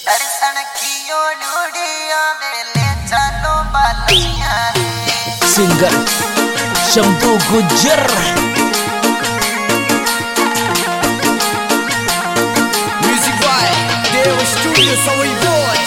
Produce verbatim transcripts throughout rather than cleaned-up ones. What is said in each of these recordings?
दर्शन कियो लुड़िया वेले चलो बालिया रे। Singer Shambhu Gujjar. Music by Deo Studio Soul Board.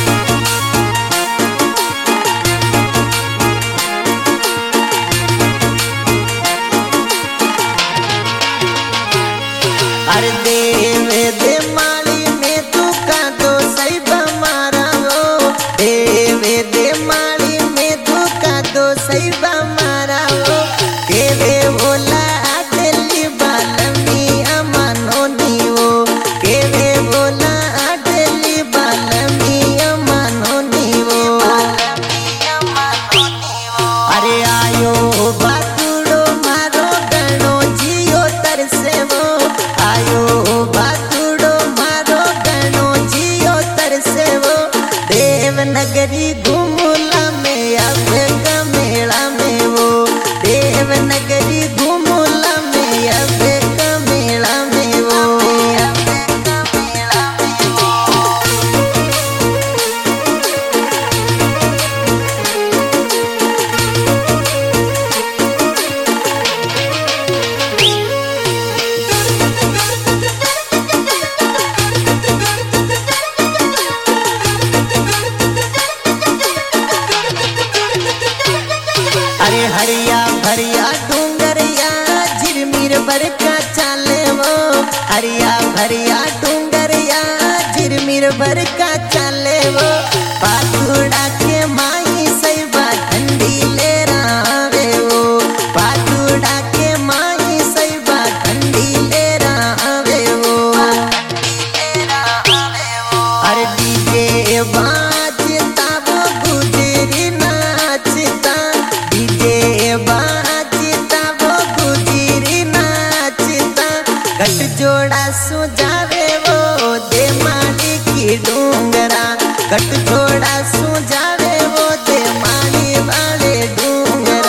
अरे देव दे माली में तू का दो सही बमारा हो। देव दे माली में तू का दो सही बमारा हो। केवे बोला दिल्ली बालमी अमानो नी हो। केवे बोला दिल्ली बालमी अमानो नी हो। अरे आयो बातुड़ो मारो गणो जियो तरसे वो। आयो बातुड़ो मारो गणो जियो तरसे वो। देवनगरी घूमुला में अब का मेला में वो। देवनगरी घूमुला में अब का मेला में वो। अरे हरिया भरिया डूंगरिया झिरमिर बरका चाले वो। हरिया भरिया डूंगरिया झिरमिर बरका चाले वो। पातुड़ा के माई सैबा ठंडी ले रावे वो। पातुड़ा के माई सैबा ठंडी ले रावे वो। अरे डीजे बाजता वो गुजरी नाचता। डीजे बाजता वो गुजरी नाचता। गट जोड़ा सुझावे वो दे माली की डूंगरा। गट जोड़ा सुझावे वो दे माली वाले डूंगरा।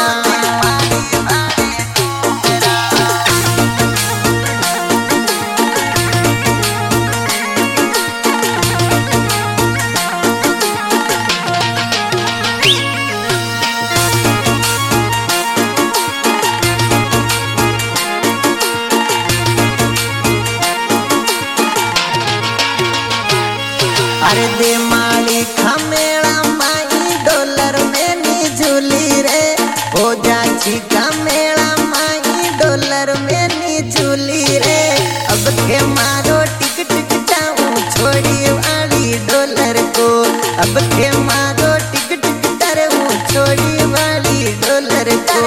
अरे दे माली खमेड़ा माई डॉलर में नी झूली रे। हो जाची खमेड़ा माई डॉलर में नी झूली रे। अब के मारो टिक टिक टाऊं छोड़ी वाली डॉलर को। अब के मारो टिक टिक टाऊं छोड़ी वाली डॉलर को।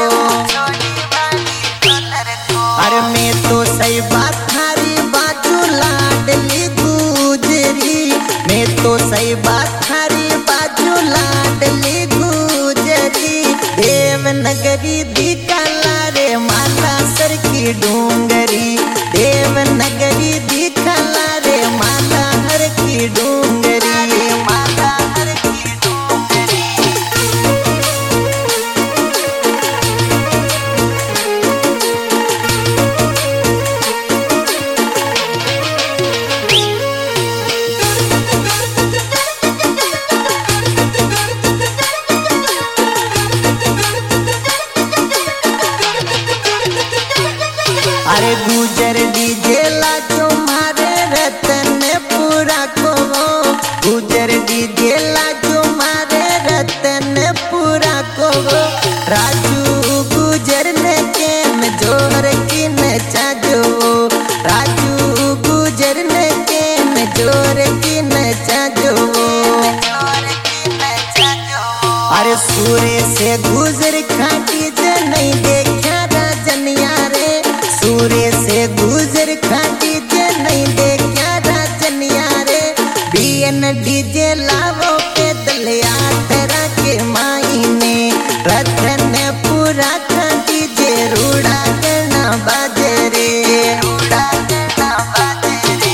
अरे मैं तो सही बात थारी बाजू लाडली गुजरी। मैं तो सही बात थारी बाजू लाडली गुजरी। देवनगरी दिखला रे माला सर की डूंगरी। देवनगरी दिखला रे माला हर की डूंगरी। माला हर की डूंगरी। अरे गुजर डीजे ला तुम्हारे रतन पूरा को। गुजर डीजे ला तुम्हारे रतन पूरा को। राजू गुजर ने के में जोर की नचा जो। राजू गुजर ने के में जोर की नचा जो। अरे सूर्य से गुजर खाटी जे नहीं देखा राजनिया रे। सूर्य से गुजर खाटी जे नहीं देखा राजनिया रे। बीएन डीजे लावो पे दलिया तेरा के माई ने। रतन पूरा खाटी जे रूड़ा करना बाजरे। रूड़ा करना बाजरे।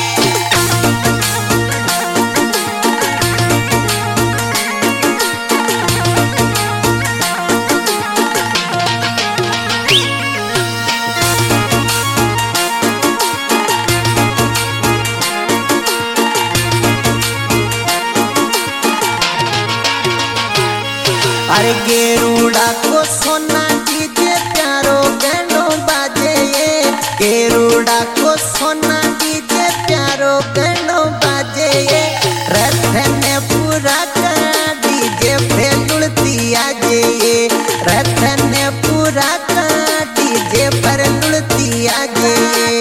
अरे गेरुड़ा को सोना डीजे प्यारो गनो बाजे ये गेरुड़ा को सोना डीजे प्यारो गनो बाजे ये रथ ने पूरा का डीजे पे लुड़ती आजे ये रथ ने पूरा का डीजे पर लुड़ती आजे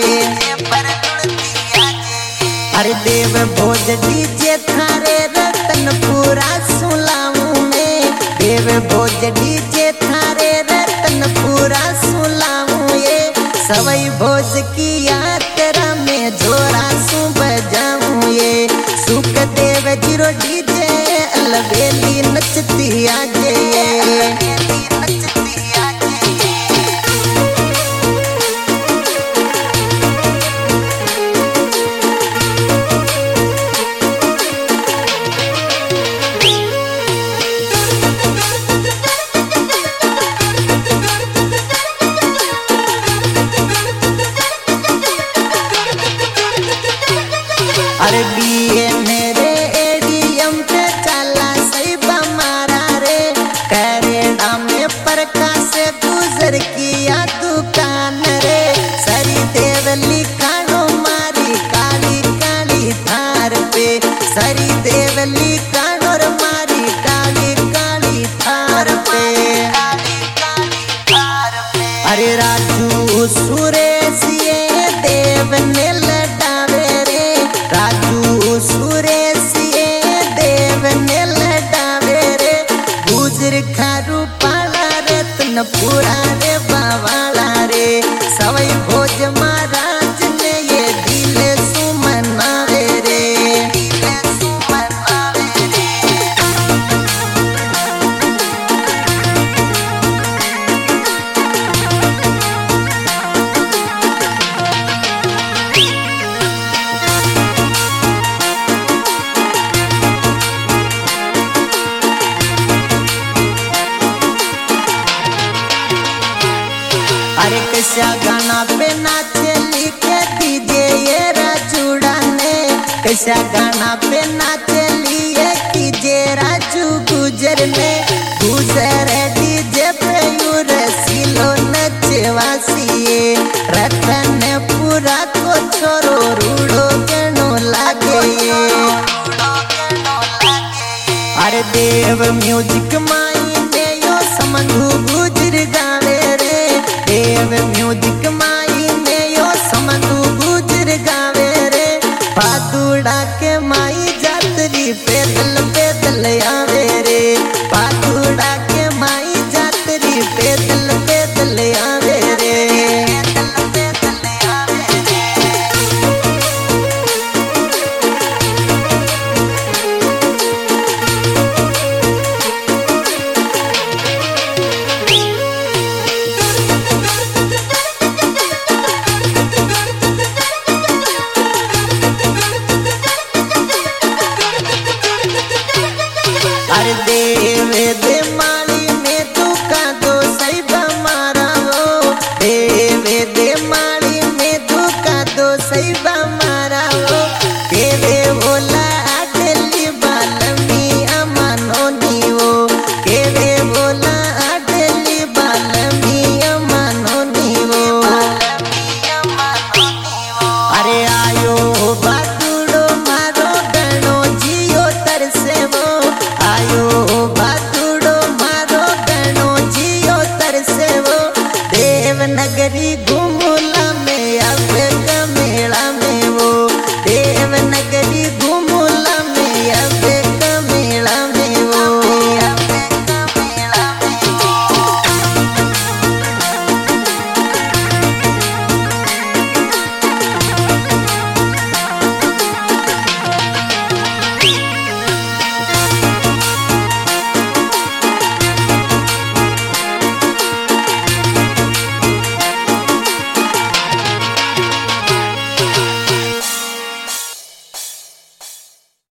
अरे देव भोज डीजे थारे रतनपुरा सुलाऊ में देव भोज डीजे थारे रतनपुरा सुलाऊ ये सवई भोज की यात्रा में जोरा सु बजाऊं ये सुख देव जीरो डीजे अलबेली नचती आजे अरे बीए मेरे एडीएम पे चला सही बमारा रे करेड़ा में प्रकाश से गुजर किया दुकान रे सरी देवली कानो मारी काली काली थार पे सरी देवली कानो मारी काली काली थार पे अरे राजू सुरेश ये देव ने लटावे रे राजू सुरेश ये देव ने लटावे रे गुजर खारू पाला रत्नपुरा रे बावाला रे सवई भोज महाराज ने ये दिल सुमनावे रे अरे कैसा गाना पे नाचे लिखे दीजिए ये राजूड़ा ने कैसा गाना पे नाचे लिए कीजिए राजू गुजर ने गुजर डीजे पे यूर सिलो नचवासिए रतन पूरा को छोरो रूड़ो गनो लागे अरे देव म्यूजिक माई ने यो समंधु गुजर गावे रे देव म्यूजिक माई ने यो समंधु गुजर गावे रे पादुड़ा के माई जातरी पैदल पैदल आवे रे पादु